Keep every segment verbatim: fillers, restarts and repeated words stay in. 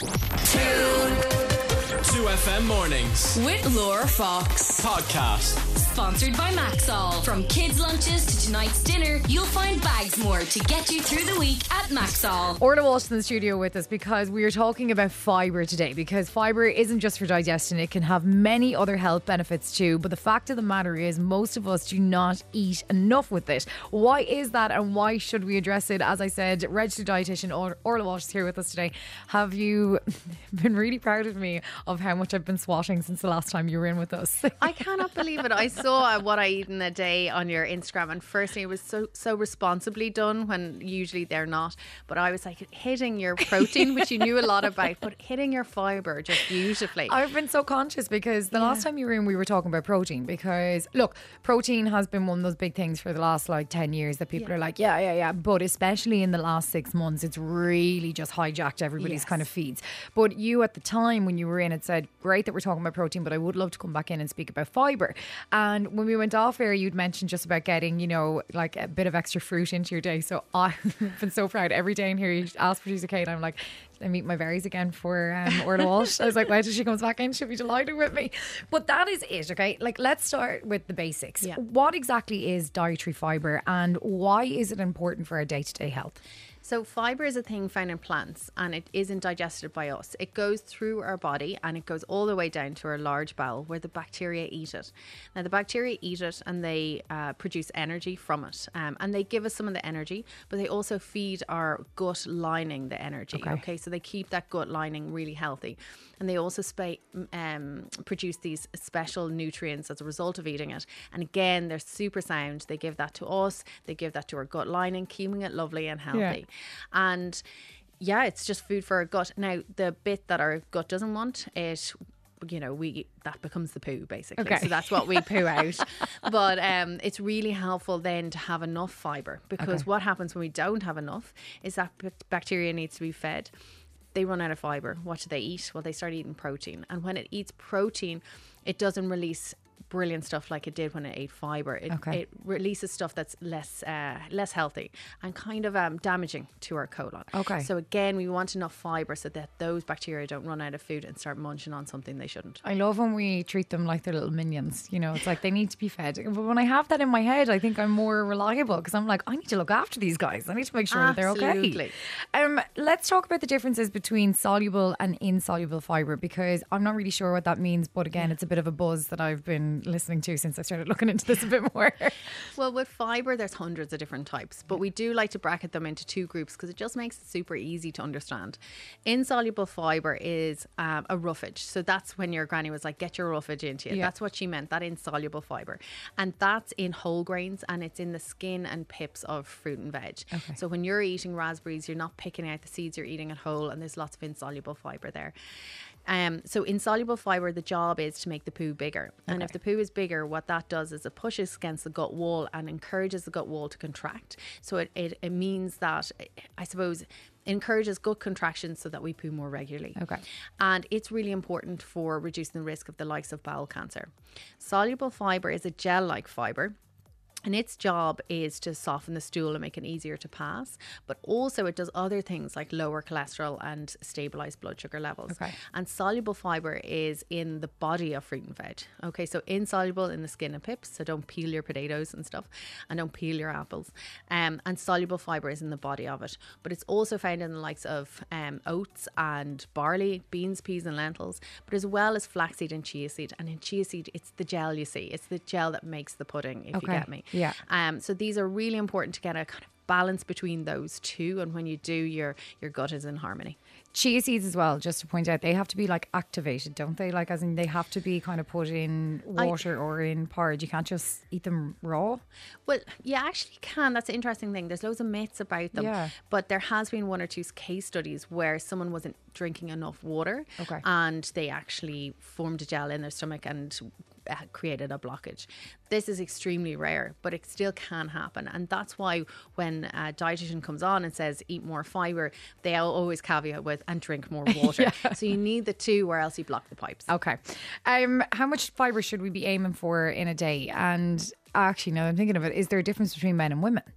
two F M mornings with Laura Fox. podcast. Sponsored by Maxall. From kids' lunches to tonight's dinner, you'll find bags more to get you through the week at Maxall. Orla Walsh in the studio with us because we are talking about fibre today, because fibre isn't just for digestion, it can have many other health benefits too, but the fact of the matter is most of us do not eat enough with it. Why is that, and why should we address it? As I said, registered dietitian Or- Orla Walsh is here with us today. Have you been really proud of me of how much I've been swatting since the last time you were in with us? I cannot believe it. I saw what I eat in a day on your Instagram, and firstly it was so so responsibly done when usually they're not, but I was like hitting your protein, which you knew a lot about, but hitting your fibre just beautifully. I've been so conscious because the Yeah. last time you were in we were talking about protein, because look, protein has been one of those big things for the last like ten years that people Yeah. are like yeah yeah yeah but especially in the last six months it's really just hijacked everybody's Yes. kind of feeds. But you at the time when you were in had said, great that we're talking about protein, but I would love to come back in and speak about fibre. And when we went off air you'd mentioned just about getting, you know, like a bit of extra fruit into your day. So I've been so proud. Every day in here you ask producer Kate, I'm like, I meet my berries again for um, Orla Walsh. I was like, wait till she comes back in, she'll be delighted with me. But that is it, okay? Like, let's start with the basics. Yeah. What exactly is dietary fibre, and why is it important for our day-to-day health? So fibre is a thing found in plants, and it isn't digested by us. It goes through our body and it goes all the way down to our large bowel where the bacteria eat it. Now the bacteria eat it and they uh, produce energy from it, um, and they give us some of the energy, but they also feed our gut lining the energy. Okay. Okay, so they keep that gut lining really healthy, and they also spa- um, produce these special nutrients as a result of eating it. And again, they're super sound. They give that to us. They give that to our gut lining, keeping it lovely and healthy. Yeah. And yeah, it's just food for our gut. Now, the bit that our gut doesn't want, it, you know, we that becomes the poo basically. Okay. So that's what we poo out. But um, it's really helpful then to have enough fibre, because Okay. what happens when we don't have enough is that b- bacteria needs to be fed. They run out of fibre. What do they eat? Well, they start eating protein. And when it eats protein, it doesn't release brilliant stuff like it did when it ate fibre. It, Okay. it releases stuff that's less uh, less healthy and kind of um, damaging to our colon. Okay. So again, we want enough fibre so that those bacteria don't run out of food and start munching on something they shouldn't. I love when we treat them like they're little minions. You know, it's like they need to be fed. But when I have that in my head, I think I'm more reliable, because I'm like, I need to look after these guys. I need to make sure that they're okay. Absolutely. Um, let's talk about the differences between soluble and insoluble fibre, because I'm not really sure what that means. But again, it's a bit of a buzz that I've been listening to since I started looking into this a bit more. Well, with fibre, there's hundreds of different types, but we do like to bracket them into two groups because it just makes it super easy to understand. Insoluble fibre is um, a roughage. So that's when your granny was like, get your roughage into you. Yeah. That's what she meant, that insoluble fibre. And that's in whole grains, and it's in the skin and pips of fruit and veg. Okay. So when you're eating raspberries, you're not picking out the seeds, you're eating it whole, and there's lots of insoluble fibre there. Um, so insoluble fibre, the job is to make the poo bigger. And Okay. if the poo is bigger, what that does is it pushes against the gut wall and encourages the gut wall to contract. So it, it, it means that, I suppose, it encourages gut contractions so that we poo more regularly. Okay. And it's really important for reducing the risk of the likes of bowel cancer. Soluble fibre is a gel-like fibre. And its job is to soften the stool and make it easier to pass. But also it does other things like lower cholesterol and stabilise blood sugar levels. Okay. And soluble fibre is in the body of fruit and veg. Okay, so insoluble in the skin and pips. So don't peel your potatoes and stuff. And don't peel your apples. Um, and soluble fibre is in the body of it. But it's also found in the likes of um, oats and barley, beans, peas and lentils. But as well as flaxseed and chia seed. And in chia seed, it's the gel, you see. It's the gel that makes the pudding, if Okay. you get me. Yeah. Um, so these are really important to get a kind of balance between those two, and when you do, your your gut is in harmony. Chia seeds as well, just to point out, they have to be like activated, don't they? Like, as in they have to be kind of put in water or in porridge. You can't just eat them raw. Well, you actually can. That's an interesting thing. There's loads of myths about them. Yeah. But there has been one or two case studies where someone wasn't drinking enough water, Okay. and they actually formed a gel in their stomach and uh, created a blockage. This is extremely rare, but it still can happen. And that's why when a dietitian comes on and says eat more fibre, they always caveat with and drink more water. Yeah. So you need the two, or else you block the pipes. Okay. Um, how much fibre should we be aiming for in a day? And actually, now that I'm thinking of it, is there a difference between men and women?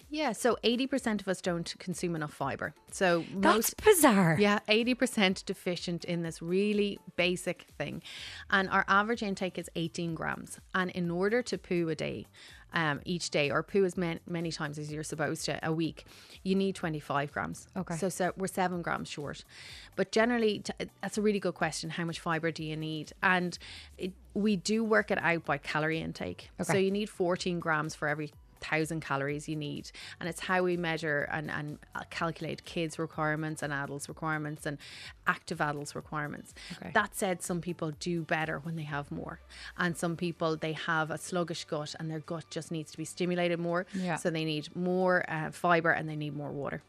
Yeah, so eighty percent of us don't consume enough fibre. So That's most, bizarre. yeah, eighty percent deficient in this really basic thing. And our average intake is eighteen grams. And in order to poo a day, um, each day, or poo as man- many times as you're supposed to a week, you need twenty-five grams. Okay. So, so we're seven grams short. But generally, t- that's a really good question. How much fibre do you need? And it, we do work it out by calorie intake. Okay. So you need fourteen grams for every thousand calories you need, and it's how we measure and, and calculate kids requirements and adults requirements and active adults requirements. Okay. That said, some people do better when they have more, and some people, they have a sluggish gut and their gut just needs to be stimulated more. Yeah. So they need more uh, fibre and they need more water.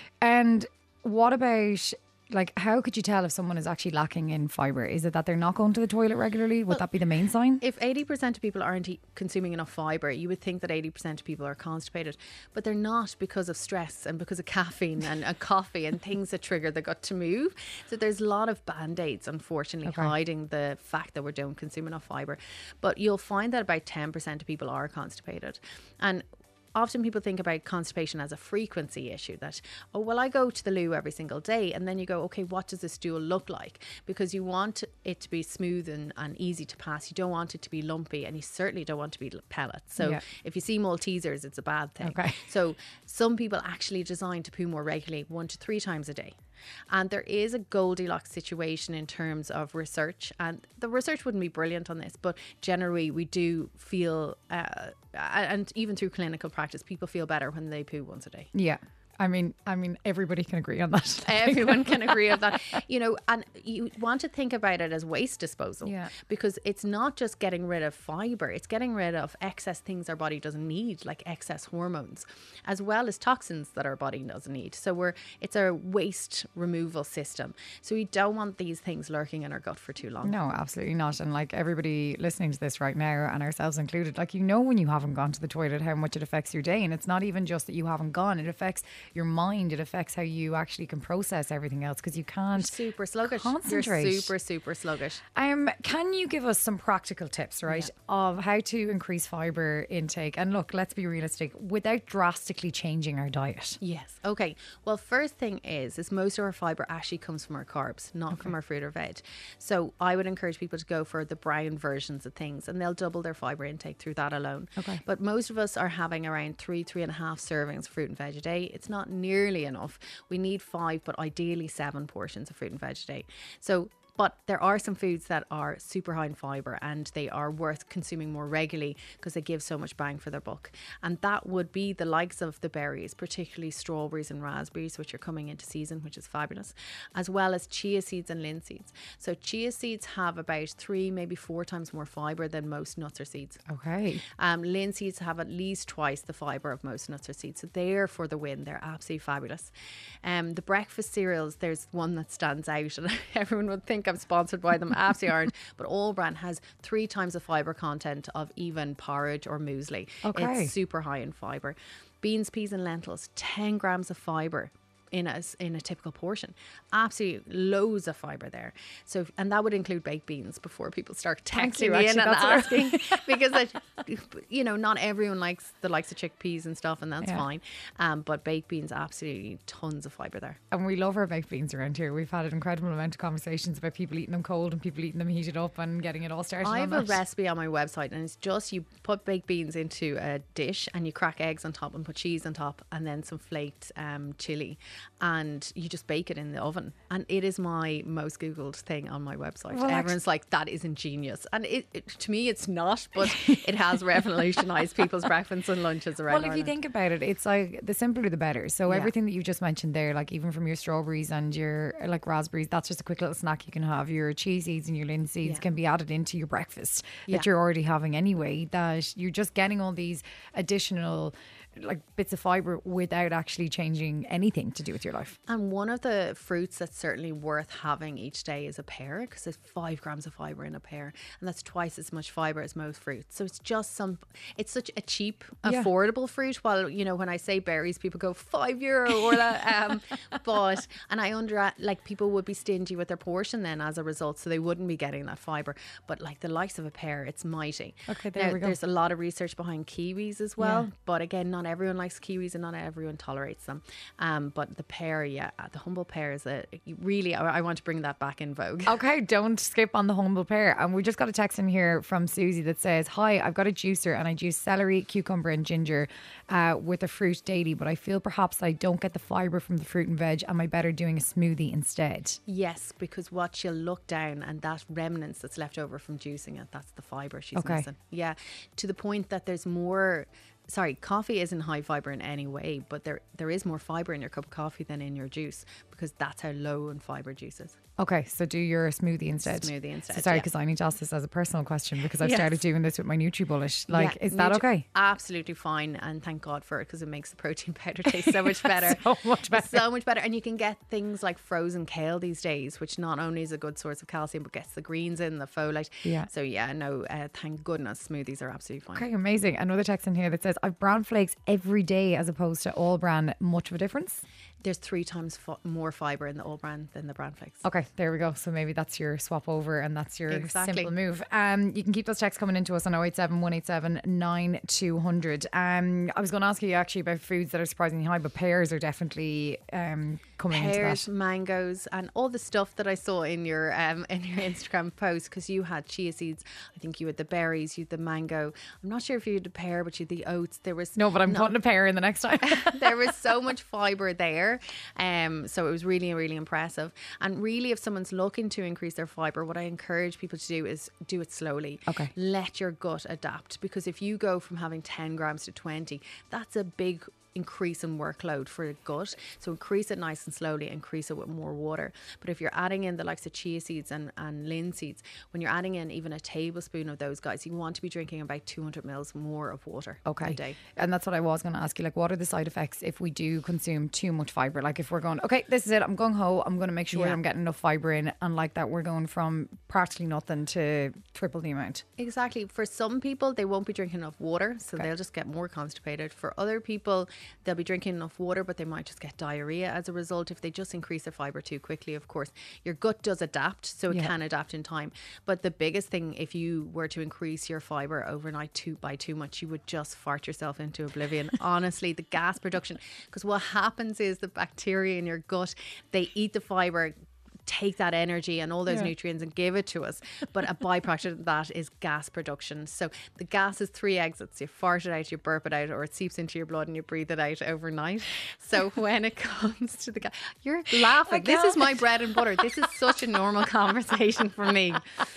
And what about, like, how could you tell if someone is actually lacking in fibre? Is it that they're not going to the toilet regularly? Would that be the main sign? If eighty percent of people aren't e- consuming enough fibre, you would think that eighty percent of people are constipated, but they're not, because of stress and because of caffeine and, and coffee and things that trigger the gut to move. So there's a lot of band-aids, unfortunately, Okay. hiding the fact that we don't consume enough fibre. But you'll find that about ten percent of people are constipated. And often people think about constipation as a frequency issue, that, oh, well, I go to the loo every single day. And then you go, okay, what does the stool look like? Because you want it to be smooth and, and easy to pass. You don't want it to be lumpy, and you certainly don't want it to be pellets. So Yeah. if you see Maltesers, it's a bad thing. Okay. So some people actually design to poo more regularly, one to three times a day. And there is a Goldilocks situation in terms of research, and the research wouldn't be brilliant on this, but generally we do feel, uh, and even through clinical practice, people feel better when they poo once a day. Yeah. I mean, I mean, everybody can agree on that. Everyone can agree on that, you know, and you want to think about it as waste disposal. Yeah. Because it's not just getting rid of fibre, it's getting rid of excess things our body doesn't need, like excess hormones, as well as toxins that our body doesn't need. So we're it's a waste removal system. So we don't want these things lurking in our gut for too long. No, absolutely not. And like everybody listening to this right now, and ourselves included, like, you know, when you haven't gone to the toilet, how much it affects your day. And it's not even just that you haven't gone, it affects your mind, it affects how you actually can process everything else, because you can't Super sluggish. concentrate. You're super, super sluggish. Um, can you give us some practical tips, right, of how to increase fibre intake? And look, let's be realistic, without drastically changing our diet. Yes. Okay. Well, first thing is, is most of our fibre actually comes from our carbs, not from our fruit or veg. So I would encourage people to go for the brown versions of things, and they'll double their fibre intake through that alone. Okay. But most of us are having around three, three and a half servings of fruit and veg a day. It's not nearly enough. We need five, but ideally seven portions of fruit and veg a day. So But there are some foods that are super high in fibre, and they are worth consuming more regularly because they give so much bang for their buck. And that would be the likes of the berries, particularly strawberries and raspberries, which are coming into season, which is fabulous, as well as chia seeds and linseeds. So chia seeds have about three, maybe four times more fibre than most nuts or seeds. Okay. Um, linseeds have at least twice the fibre of most nuts or seeds. So they're for the win. They're absolutely fabulous. Um, the breakfast cereals, there's one that stands out, and everyone would think I'm sponsored by them. Absolutely aren't. But All Bran has three times the fibre content of even porridge or muesli. Okay. It's super high in fibre. Beans, peas and lentils, ten grams of fibre in a, in a typical portion. Absolutely loads of fibre there. So, and that would include baked beans before people start Thank texting you, me in actually, and that's what- asking because, I, you know, not everyone likes the likes of chickpeas and stuff, and that's Yeah. fine. Um, but baked beans, absolutely tons of fibre there. And we love our baked beans around here. We've had an incredible amount of conversations about people eating them cold and people eating them heated up and getting it all started. I on have a that. recipe on my website, and it's just you put baked beans into a dish and you crack eggs on top and put cheese on top and then some flaked um, chili, and you just bake it in the oven. And it is my most Googled thing on my website. Well, Everyone's like, that is ingenious. And it, it to me, it's not, but it has revolutionised people's breakfasts and lunches around Well, if you Ireland. think about it, it's like the simpler the better. So Yeah. everything that you just mentioned there, like even from your strawberries and your like raspberries, that's just a quick little snack you can have. Your chia seeds and your linseeds Yeah. can be added into your breakfast Yeah. that you're already having anyway. That you're just getting all these additional like bits of fibre without actually changing anything to do with your life. And one of the fruits that's certainly worth having each day is a pear, because there's five grams of fibre in a pear, and that's twice as much fibre as most fruits. So it's just some, it's such a cheap, Yeah. affordable fruit. While, you know, when I say berries, people go five euro or that. Um, but, and I under, like people would be stingy with their portion then as a result, so they wouldn't be getting that fibre. But like the likes of a pear, it's mighty. Okay, there Now, we go. There's a lot of research behind kiwis as well, Yeah. but again, not not everyone likes kiwis and not everyone tolerates them. Um, but the pear, yeah, the humble pear is a really, I, I want to bring that back in vogue. Okay, don't skip on the humble pear. And we just got a text in here from Susie that says, hi, I've got a juicer and I juice celery, cucumber and ginger uh, with a fruit daily, but I feel perhaps I don't get the fibre from the fruit and veg. Am I better doing a smoothie instead? Yes, because what she'll look down and that remnants that's left over from juicing it, that's the fibre she's Okay. missing. Yeah, to the point that there's more... Sorry, coffee isn't high fibre in any way, but there there is more fibre in your cup of coffee than in your juice because that's how low in fibre juice is. Okay, so do your smoothie instead. Smoothie instead, So sorry, yeah. because I need to ask this as a personal question because I've Yes. started doing this with my NutriBullet. Like, Yeah, is that Nutri- okay? Absolutely fine, and thank God for it because it makes the protein powder taste so much better. So much better. So much better. And you can get things like frozen kale these days, which not only is a good source of calcium, but gets the greens in, the folate. Yeah. So yeah, no, uh, thank goodness smoothies are absolutely fine. Okay, amazing. Another text in here that says, I've bran flakes every day as opposed to all bran. Much of a difference? There's three times fo- more fibre in the all bran than the bran flakes. Okay, there we go. So maybe that's your swap over and that's your Exactly. simple move. Um, you can keep those texts coming into us on oh eight seven, one eight seven, nine two hundred. Um, I was going to ask you actually about foods that are surprisingly high, but pears are definitely um, coming Pears, into that. mangoes, and all the stuff that I saw in your um, in your Instagram post, because you had chia seeds. I think you had the berries, you had the mango. I'm not sure if you had the pear, but you had the oats. There was No, but I'm putting a pear in the next time. there was so much fibre there. Um, so it was really, really impressive. And really, if someone's looking to increase their fibre, what I encourage people to do is do it slowly. Okay. Let your gut adapt. Because if you go from having ten grams to twenty, that's a big increase in workload for the gut. So increase it nice and slowly, increase it with more water. But if you're adding in the likes of chia seeds and, and linseeds, when you're adding in even a tablespoon of those guys, you want to be drinking about two hundred mils more of water Okay. a day. And that's what I was going to ask you. Like, what are the side effects if we do consume too much fibre? Like, if we're going, okay, this is it, I'm gung ho, I'm going to make sure Yeah. I'm getting enough fibre in. And like that, we're going from practically nothing to triple the amount. Exactly. For some people, they won't be drinking enough water, so Okay. they'll just get more constipated. For other people, they'll be drinking enough water, but they might just get diarrhea as a result if they just increase their fibre too quickly. Of course, your gut does adapt, so it Yeah. can adapt in time. But the biggest thing, if you were to increase your fibre overnight too by too much, you would just fart yourself into oblivion. Honestly, the gas production, because what happens is the bacteria in your gut, they eat the fibre, take that energy and all those Yeah. nutrients and give it to us. But a byproduct of that is gas production. So the gas is three exits. You fart it out, you burp it out, or it seeps into your blood and you breathe it out overnight. So when it comes to the gas, you're laughing. This is my bread and butter. This is such a normal conversation for me.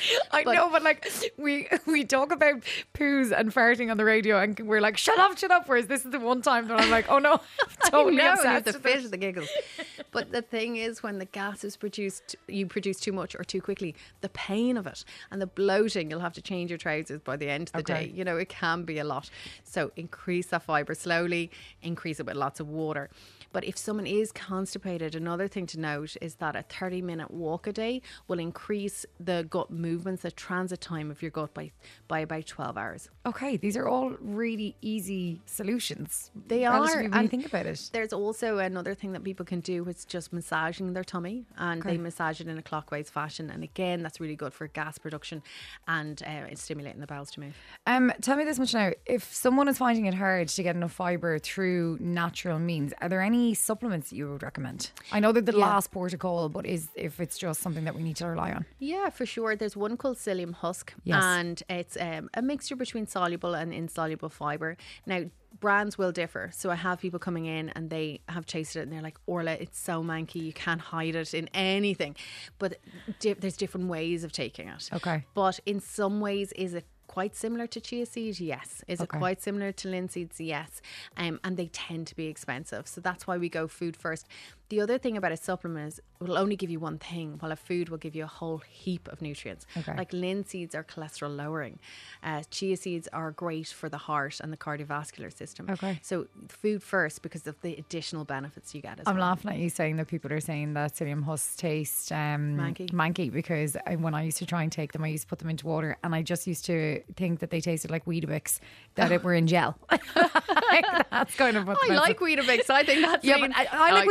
I But- know, but like we we talk about poos and farting on the radio, and we're like, shut up, shut up. Whereas this is the one time that I'm like, oh no, I'm totally I know, you have obsessed the with fit this. of the giggles. But the thing is, when the gas is produced, you produce too much or too quickly, the pain of it and the bloating, you'll have to change your trousers by the end of the Okay. day. You know, it can be a lot. So increase that fibre slowly, increase it with lots of water. But if someone is constipated, another thing to note is that a thirty minute walk a day will increase the gut movements, the transit time of your gut by, by about twelve hours. Okay, these are all really easy solutions. They Relatively are, when you and think about it. There's also another thing that people can do, is just massaging their tummy, and Okay. they massage it in a clockwise fashion. And again, that's really good for gas production and uh, it's stimulating the bowels to move. Um, tell me this much now: if someone is finding it hard to get enough fibre through natural means, are there any supplements that you would recommend? I know they're the Yeah. last port of call, but is if it's just something that we need to rely on? Yeah, for sure. There's one called psyllium husk, Yes. and it's um, a mixture between soluble and insoluble fibre. Now, brands will differ. So I have people coming in and they have tasted it and they're like, Orla, it's so manky, you can't hide it in anything. But di- there's different ways of taking it. Okay. But in some ways, is it quite similar to chia seed? Yes. Is Okay. it quite similar to linseeds? Yes. Um, and they tend to be expensive. So that's why we go food first. The other thing about a supplement is it will only give you one thing, while a food will give you a whole heap of nutrients. Okay. Like linseeds are cholesterol lowering. Uh, chia seeds are great for the heart and the cardiovascular system. Okay. So food first because of the additional benefits you get as I'm well. laughing at you saying that people are saying that psyllium husks taste um, Manky. manky because I, when I used to try and take them, I used to put them into water, and I just used to think that they tasted like Weetabix, that it were in gel. That's kind of what I like Weetabix. I think that's Yeah, mean. but I, I like know Weetabix a as well.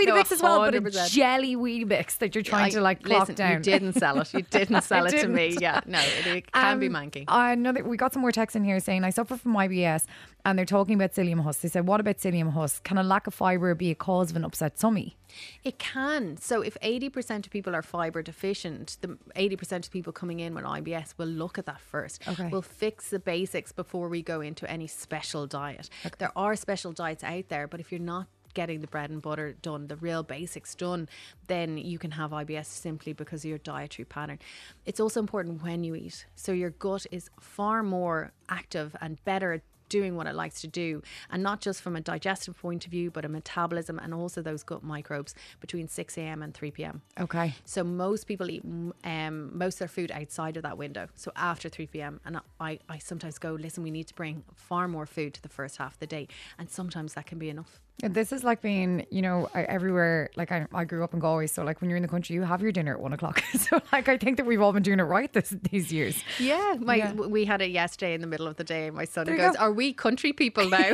well, one but hundred a percent. jelly Weetabix that you're trying I- to like clock listen, down. You didn't sell it. You didn't sell I it to me. didn't. Yeah, no, it, it can be Um, manky. Another, we got some more texts in here saying, I suffer from I B S and they're talking about psyllium husk. They said, what about psyllium husk? Can a lack of fibre be a cause of an upset tummy? It can. So if eighty percent of people are fibre deficient, the eighty percent of people coming in with I B S will look at that first. Okay. We'll fix the basics before we go into any special diet. There are special diets out there, but if you're not getting the bread and butter done, the real basics done, then you can have I B S simply because of your dietary pattern. It's also important when you eat. So your gut is far more active and better at doing what it likes to do, and not just from a digestive point of view, but a metabolism and also those gut microbes between six a.m. and three p.m. Okay. So most people eat um, most of their food outside of that window, so after three p.m. and I, I sometimes go, listen, we need to bring far more food to the first half of the day, and sometimes that can be enough. This is like being, you know, I- everywhere. Like I, I grew up in Galway, so like when you're in the country, you have your dinner at one o'clock. So like I think that we've all been doing it right this these years. Yeah, my Yeah. we had it yesterday in the middle of the day. My son There you goes, go. "Are we country people now?"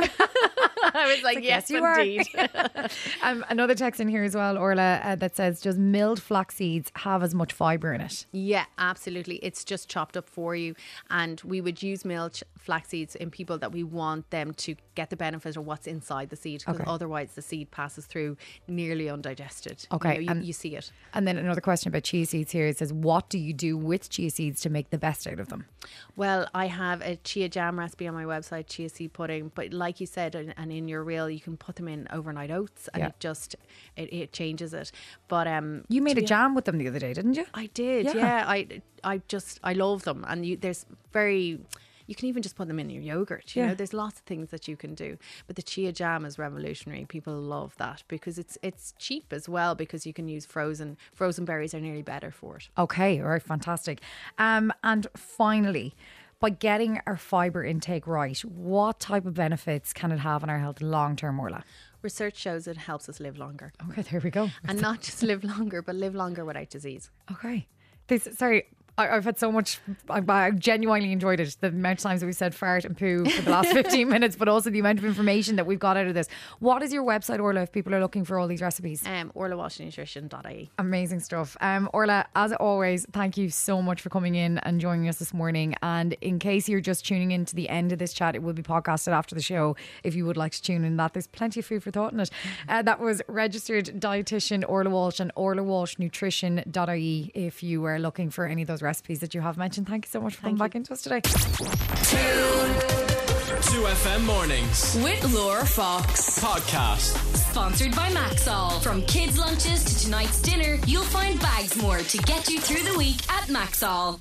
I was like, "Yes, yes, you are." indeed." um, another text in here as well, Orla, uh, that says, does milled flax seeds have as much fibre in it? Yeah, absolutely. It's just chopped up for you. And we would use milled flax seeds in people that we want them to get the benefit of what's inside the seed, because Okay. otherwise the seed passes through nearly undigested. Okay, You, know, you, and- you see it. And then another question about chia seeds here. It says, what do you do with chia seeds to make the best out of them? Well, I have a chia jam recipe on my website, chia seed pudding. But like you said, and, and in your reel, you can put them in overnight oats, and Yeah. it just it, it changes it. But um, You made a chia- jam with them the other day, didn't you? I did, Yeah. yeah. I I just I love them, and you, there's very. You can even just put them in your yogurt. You Yeah. know, there's lots of things that you can do. But the chia jam is revolutionary. People love that because it's it's cheap as well, because you can use frozen frozen berries are nearly better for it. Okay, all right, fantastic. Um, and finally, by getting our fibre intake right, what type of benefits can it have on our health long term, Orla? Research shows it helps us live longer, Okay, there we go. and not just live longer, but live longer without disease. Okay. This, sorry, I, I've had so much, I, I genuinely enjoyed it. The amount of times that we said fart and poo for the last fifteen minutes, but also the amount of information that we've got out of this. What is your website, Orla, if people are looking for all these recipes? Um, orla walsh nutrition dot I E. Amazing stuff. Um, Orla, as always, thank you so much for coming in and joining us this morning. And in case you're just tuning in to the end of this chat, it will be podcasted after the show if you would like to tune in. That there's plenty of food for thought in it. Uh, that was registered dietitian Orla Walsh and orla walsh nutrition dot I E if you are looking for any of those recipes that you have mentioned. Thank you so much for coming back into us today. two F M mornings. With Laura Fox. Podcast. Sponsored by Maxall. From kids' lunches to tonight's dinner, you'll find bags more to get you through the week at Maxall.